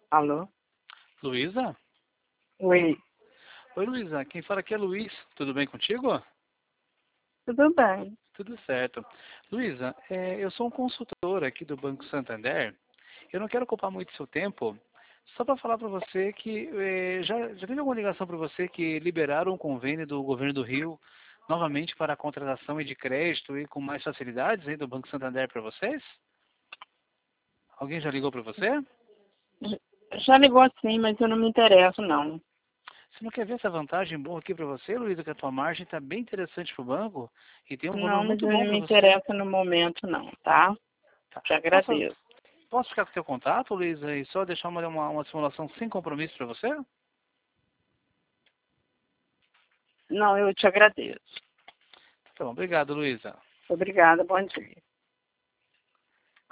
Alô? Luísa? Oi, Oi, Luísa. Quem fala aqui é Luiz. Tudo bem contigo? tudo bem? Tudo certo. Luísa, eu sou um consultor aqui do Banco Santander. Eu não quero ocupar muito seu tempo. Só para falar para você que já teve alguma ligação para você que liberaram um convênio do governo do Rio novamente para a contratação e de crédito e com mais facilidades aí do Banco Santander para vocês? Alguém já ligou para você? Já ligou sim, mas eu não me interesso, não. Você não quer ver essa vantagem boa aqui para você, Luísa, que a tua margem está bem interessante para o banco e tem um valor Não, mas muito eu bom não para me você. interesso no momento, não, tá? Tá. Te Posso, agradeço. posso ficar com o teu contato, Luísa, e só deixar uma simulação sem compromisso para você? Não, eu te agradeço. Tá bom, obrigado, Luísa. Obrigada, bom dia.